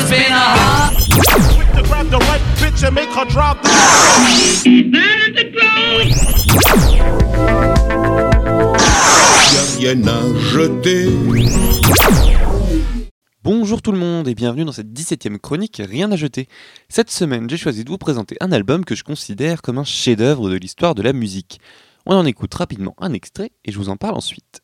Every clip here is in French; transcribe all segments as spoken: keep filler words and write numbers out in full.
been a hard. Quick to grab the right bitch and make her drop the Y'a rien à jeter. Bonjour tout le monde et bienvenue dans cette dix-septième chronique Rien à jeter. Cette semaine, j'ai choisi de vous présenter un album que je considère comme un chef-d'œuvre de l'histoire de la musique. On en écoute rapidement un extrait et je vous en parle ensuite.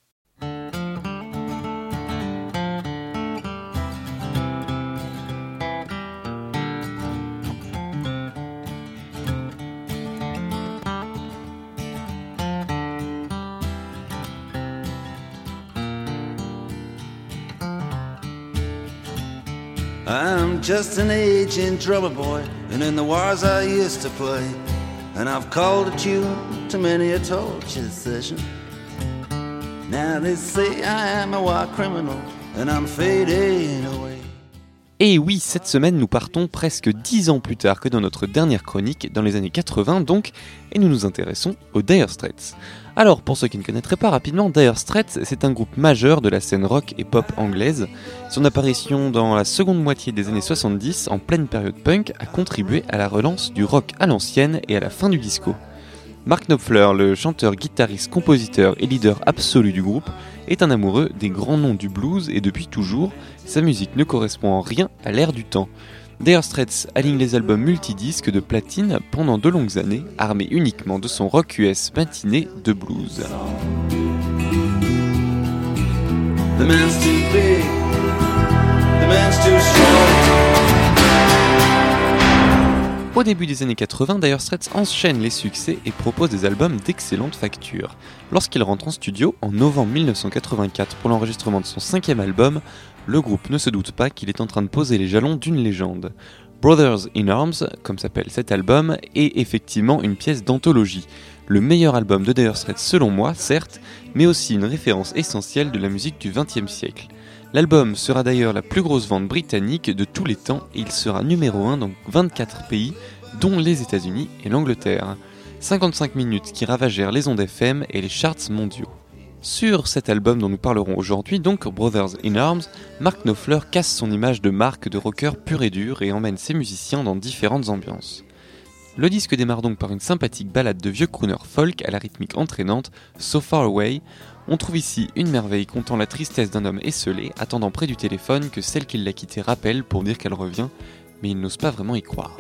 I'm just an aging drummer boy, and in the wars I used to play, and I've called a tune to many a torture session. Now they say I am a war criminal, and I'm fading away. Et oui, cette semaine nous partons presque dix ans plus tard que dans notre dernière chronique, dans les années quatre-vingts donc, et nous nous intéressons aux Dire Straits. Alors, pour ceux qui ne connaîtraient pas rapidement, Dire Straits, c'est un groupe majeur de la scène rock et pop anglaise. Son apparition dans la seconde moitié des années soixante-dix, en pleine période punk, a contribué à la relance du rock à l'ancienne et à la fin du disco. Mark Knopfler, le chanteur, guitariste, compositeur et leader absolu du groupe, est un amoureux des grands noms du blues et depuis toujours, sa musique ne correspond en rien à l'ère du temps. Dire Straits aligne les albums multidisques de platine pendant de longues années, armé uniquement de son rock U S matiné de blues. The man's too big, the man's too short. Au début des années quatre-vingts, Dire Straits enchaîne les succès et propose des albums d'excellente facture. Lorsqu'il rentre en studio en novembre dix-neuf cent quatre-vingt-quatre pour l'enregistrement de son cinquième album, le groupe ne se doute pas qu'il est en train de poser les jalons d'une légende. Brothers in Arms, comme s'appelle cet album, est effectivement une pièce d'anthologie. Le meilleur album de Dire Straits selon moi, certes, mais aussi une référence essentielle de la musique du vingtième siècle. L'album sera d'ailleurs la plus grosse vente britannique de tous les temps et il sera numéro un dans vingt-quatre pays, dont les États-Unis et l'Angleterre. cinquante-cinq minutes qui ravagèrent les ondes F M et les charts mondiaux. Sur cet album dont nous parlerons aujourd'hui, donc Brothers in Arms, Mark Knopfler casse son image de marque de rocker pur et dur et emmène ses musiciens dans différentes ambiances. Le disque démarre donc par une sympathique ballade de vieux crooner folk à la rythmique entraînante, So Far Away. On trouve ici une merveille contant la tristesse d'un homme esseulé, attendant près du téléphone que celle qui l'a quitté rappelle pour dire qu'elle revient, mais il n'ose pas vraiment y croire.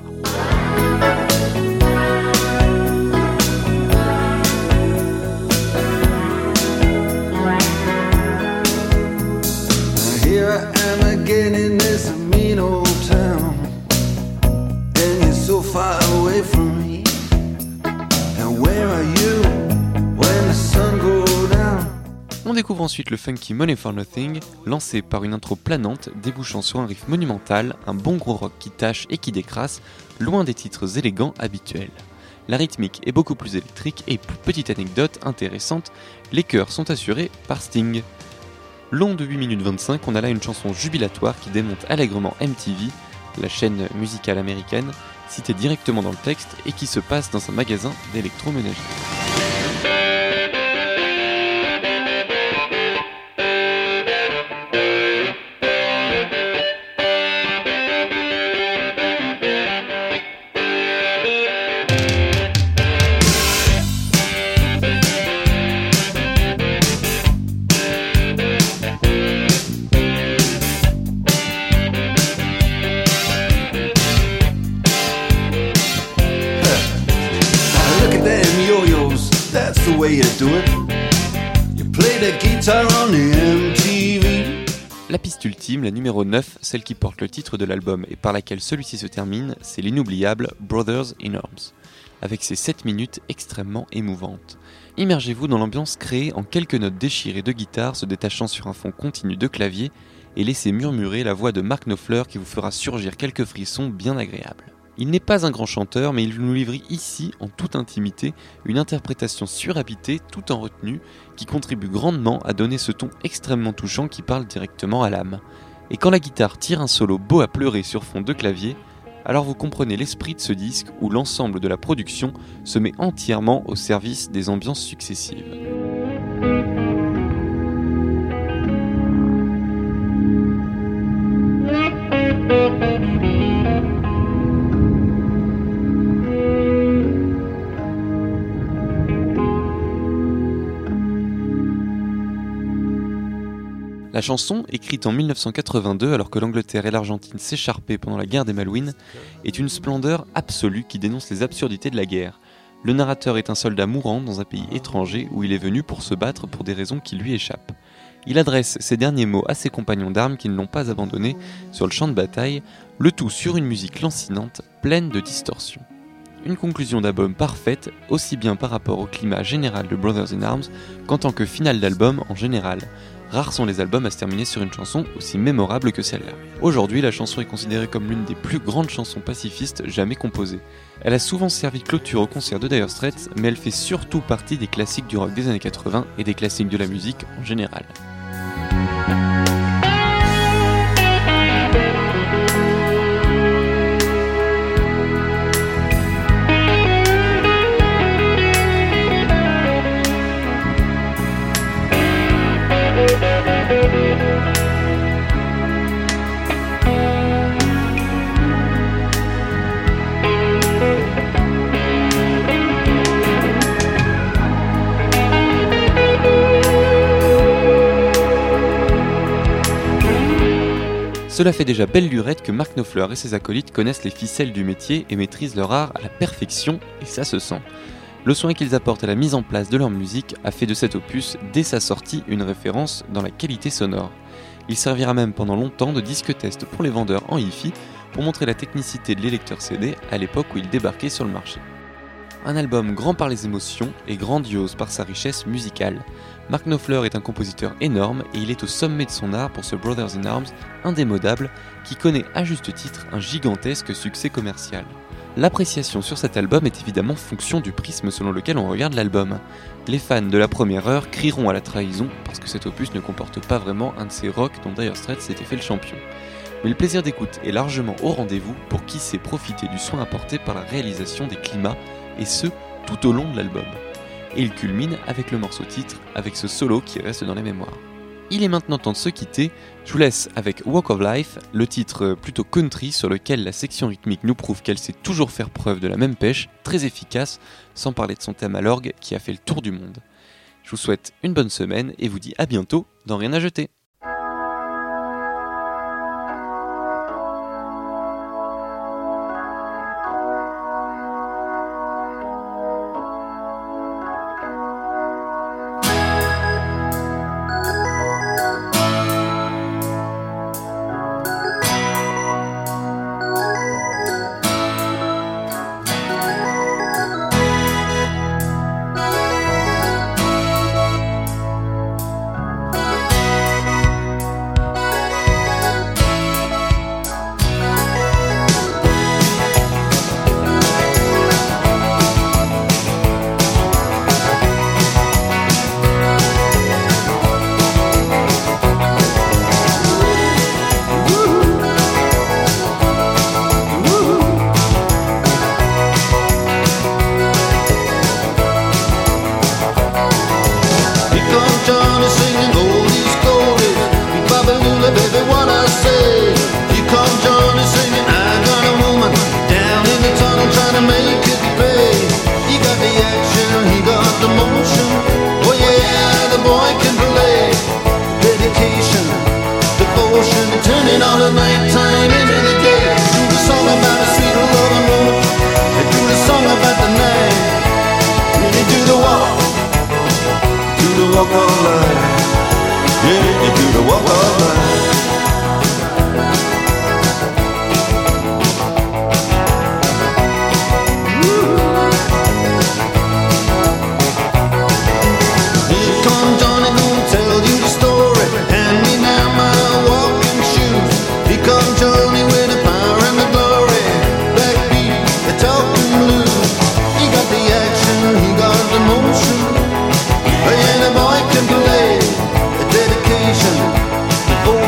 Here I am again in this mean old town, and you're so far away from me. And where are you when the sun goes down? On découvre ensuite le funky Money for Nothing, lancé par une intro planante, débouchant sur un riff monumental, un bon gros rock qui tâche et qui décrasse, loin des titres élégants habituels. La rythmique est beaucoup plus électrique et, petite anecdote intéressante, les chœurs sont assurés par Sting. Long de huit minutes vingt-cinq, on a là une chanson jubilatoire qui démonte allègrement M T V, la chaîne musicale américaine, citée directement dans le texte et qui se passe dans un magasin d'électroménager. That's the way you do it. You play the guitar on the M T V. La piste ultime, la numéro neuf, celle qui porte le titre de l'album et par laquelle celui-ci se termine, c'est l'inoubliable Brothers in Arms, avec ses sept minutes extrêmement émouvantes. Immergez-vous dans l'ambiance créée en quelques notes déchirées de guitare se détachant sur un fond continu de clavier et laissez murmurer la voix de Mark Knopfler qui vous fera surgir quelques frissons bien agréables. Il n'est pas un grand chanteur, mais il nous livre ici, en toute intimité, une interprétation surhabitée, tout en retenue, qui contribue grandement à donner ce ton extrêmement touchant qui parle directement à l'âme. Et quand la guitare tire un solo beau à pleurer sur fond de clavier, alors vous comprenez l'esprit de ce disque où l'ensemble de la production se met entièrement au service des ambiances successives. La chanson, écrite en mille neuf cent quatre-vingt-deux alors que l'Angleterre et l'Argentine s'écharpaient pendant la guerre des Malouines, est une splendeur absolue qui dénonce les absurdités de la guerre. Le narrateur est un soldat mourant dans un pays étranger où il est venu pour se battre pour des raisons qui lui échappent. Il adresse ses derniers mots à ses compagnons d'armes qui ne l'ont pas abandonné sur le champ de bataille, le tout sur une musique lancinante, pleine de distorsions. Une conclusion d'album parfaite, aussi bien par rapport au climat général de Brothers in Arms qu'en tant que finale d'album en général. Rares sont les albums à se terminer sur une chanson aussi mémorable que celle-là. Aujourd'hui, la chanson est considérée comme l'une des plus grandes chansons pacifistes jamais composées. Elle a souvent servi de clôture au concert de Dire Straits, mais elle fait surtout partie des classiques du rock des années quatre-vingts et des classiques de la musique en général. Cela fait déjà belle lurette que Mark Knopfler et ses acolytes connaissent les ficelles du métier et maîtrisent leur art à la perfection, et ça se sent. Le soin qu'ils apportent à la mise en place de leur musique a fait de cet opus, dès sa sortie, une référence dans la qualité sonore. Il servira même pendant longtemps de disque test pour les vendeurs en hi-fi pour montrer la technicité de l'électeur C D à l'époque où il débarquait sur le marché. Un album grand par les émotions et grandiose par sa richesse musicale. Mark Knopfler est un compositeur énorme et il est au sommet de son art pour ce Brothers in Arms indémodable qui connaît à juste titre un gigantesque succès commercial. L'appréciation sur cet album est évidemment fonction du prisme selon lequel on regarde l'album. Les fans de la première heure crieront à la trahison parce que cet opus ne comporte pas vraiment un de ces rocks dont Dire Straits s'était fait le champion. Mais le plaisir d'écoute est largement au rendez-vous pour qui sait profiter du soin apporté par la réalisation des climats, et ce, tout au long de l'album. Et il culmine avec le morceau titre, avec ce solo qui reste dans les mémoires. Il est maintenant temps de se quitter, je vous laisse avec Walk of Life, le titre plutôt country sur lequel la section rythmique nous prouve qu'elle sait toujours faire preuve de la même pêche, très efficace, sans parler de son thème à l'orgue qui a fait le tour du monde. Je vous souhaite une bonne semaine et vous dis à bientôt dans Rien à jeter. Turning all the nighttime into the day. Do the song about a sweet loving woman. They do the song about the night. Really do the walk, do the walk of life. Yeah, you do the walk of life. Here comes Johnny gonna tell you the story. Hand me now my walking shoes. Here comes Johnny with the power and the glory. Backbeat, the talking blues. He got the action, he got the motion. And a boy can play, the dedication, devotion.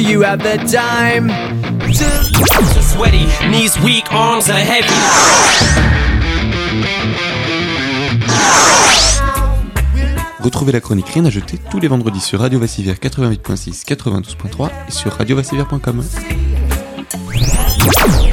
you have the time to sweaty, knees weak, arms are heavy. Retrouvez la chronique Rien à jeter tous les vendredis sur Radio Vassivière quatre-vingt-huit point six, quatre-vingt-douze point trois et sur radio vassivière point com.